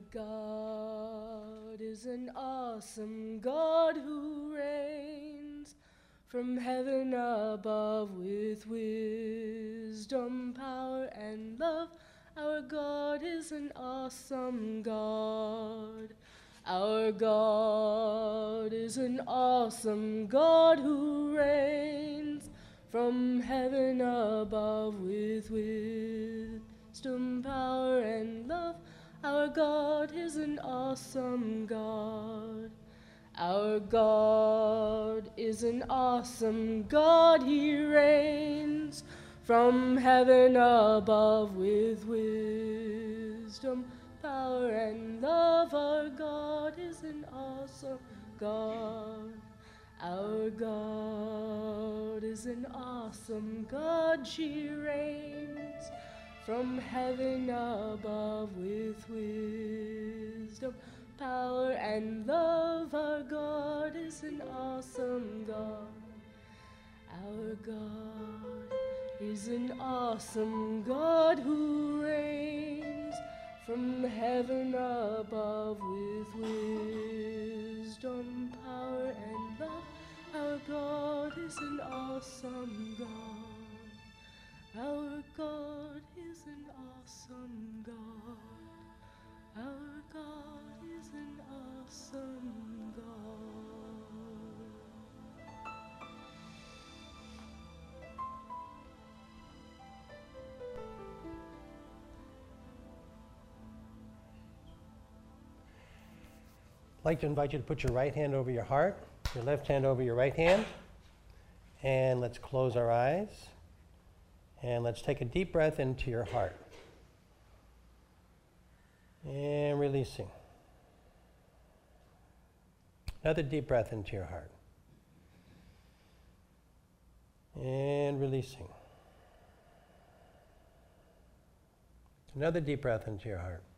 God is an awesome God who reigns from heaven above with wisdom, power, and love. Our God is an awesome God. Our God is an awesome God who reigns from heaven above with wisdom, power, and love. Our God is an awesome God. Our God is an awesome God. He reigns from heaven above with wisdom, power, and love. Our God is an awesome God. Our God is an awesome God. She reigns from heaven above with wisdom, power, and love. Our God is an awesome God. Our God is an awesome God who reigns from heaven above with wisdom, power, and love. Our God is an awesome God. Our God is an awesome God. Our God is an awesome God. I'd like to invite you to put your right hand over your heart, your left hand over your right hand, and let's close our eyes, and let's take a deep breath into your heart, and releasing. Another deep breath into your heart, and releasing. Another deep breath into your heart,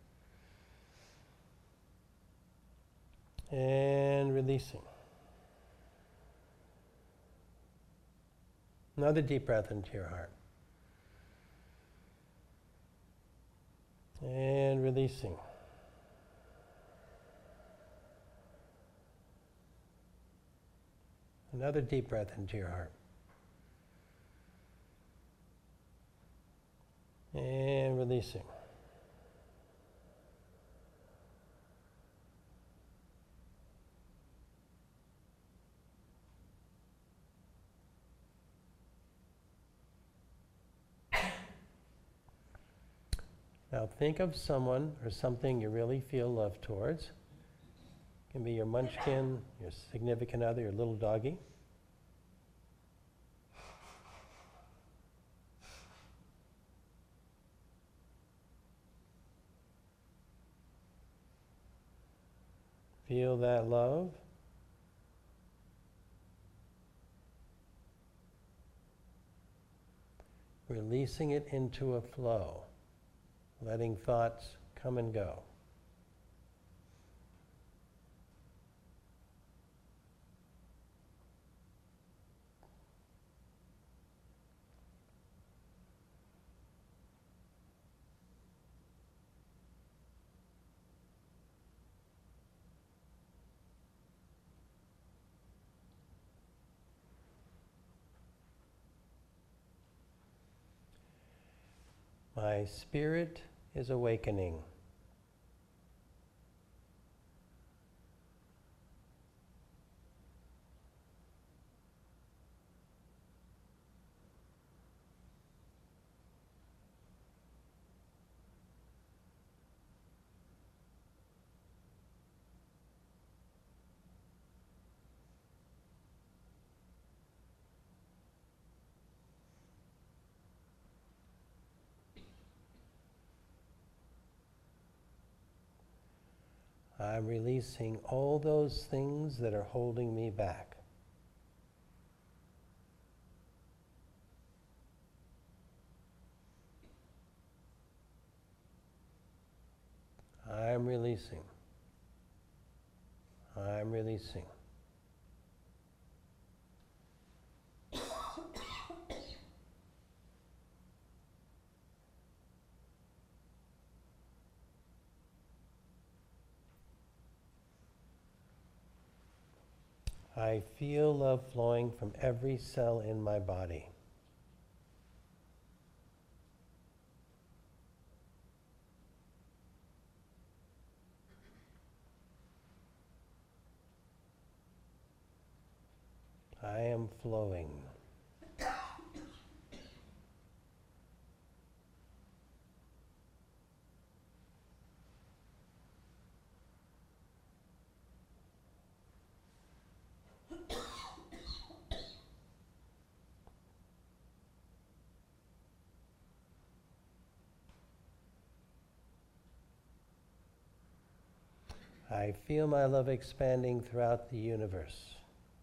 and releasing. Another deep breath into your heart, and releasing. Another deep breath into your heart, and releasing. Now think of someone or something you really feel love towards. It can be your munchkin, your significant other, your little doggy. Feel that love. Releasing it into a flow. Letting thoughts come and go. My spirit is awakening. I'm releasing all those things that are holding me back. I'm releasing. I'm releasing. I feel love flowing from every cell in my body. I am flowing. I feel my love expanding throughout the universe.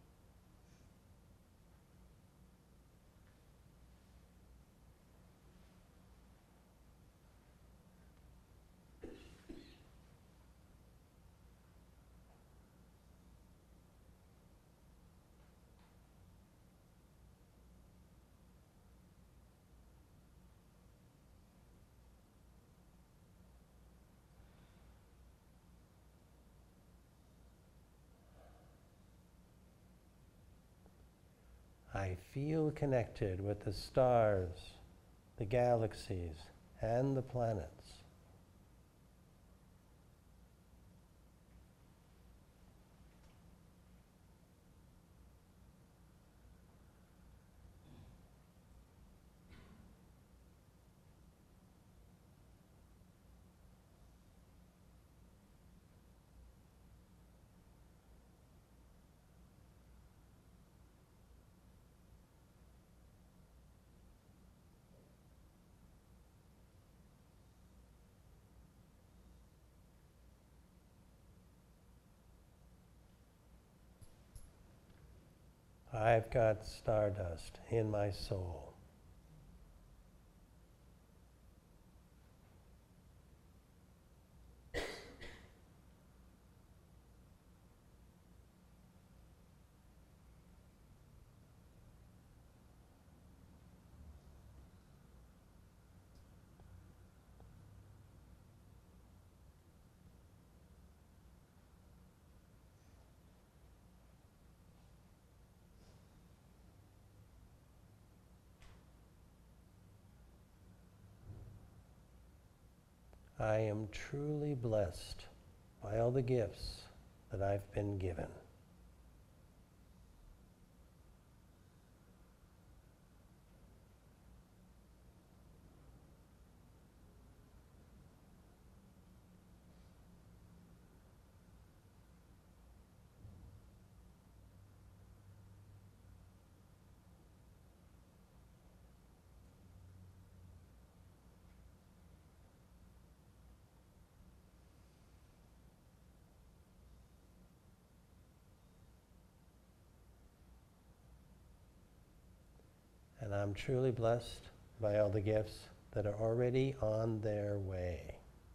I feel connected with the stars, the galaxies, and the planets. I've got stardust in my soul. I am truly blessed by all the gifts that I've been given. And I'm truly blessed by all the gifts that are already on their way.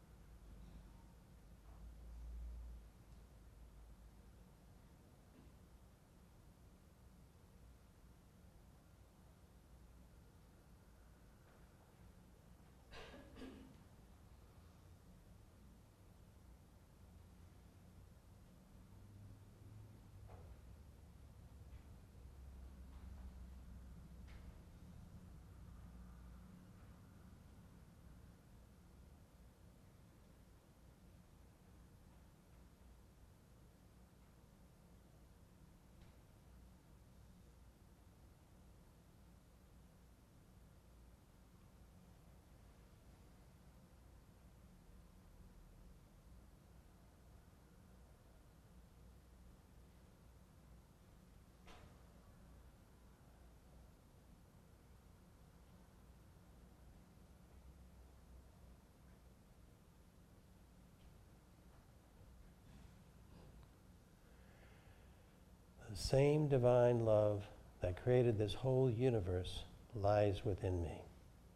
The same divine love that created this whole universe lies within me.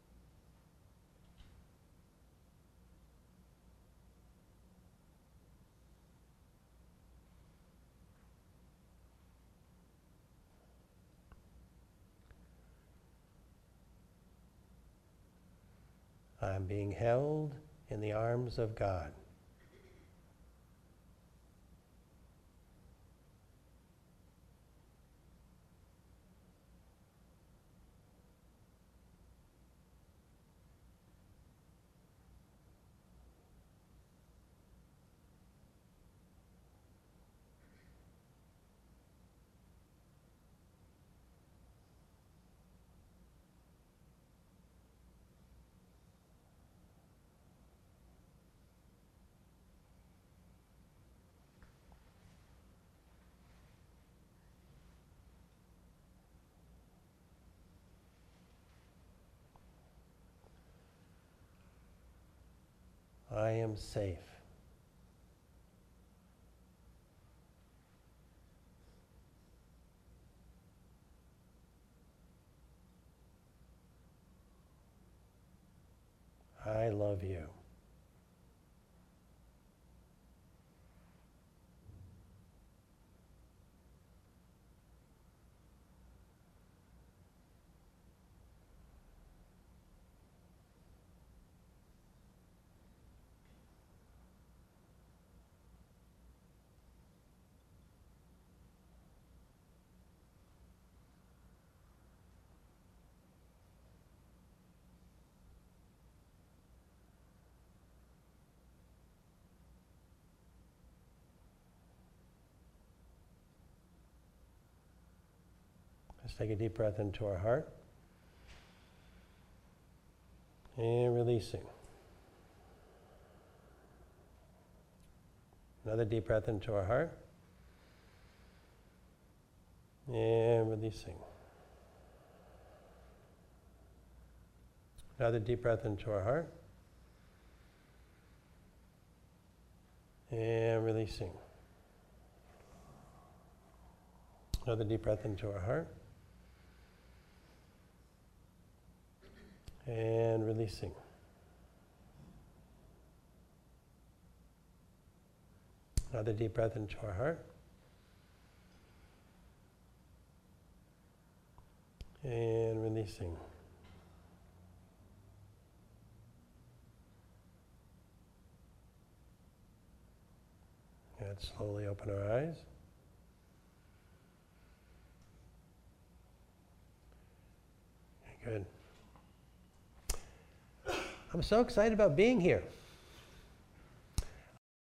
I'm being held in the arms of God. I am safe. I love you. Let's take a deep breath into our heart. And releasing. Another deep breath into our heart. And releasing. Another deep breath into our heart. And releasing. Another deep breath into our heart. And releasing. Another deep breath into our heart. And releasing. And slowly open our eyes. Good. I'm so excited about being here.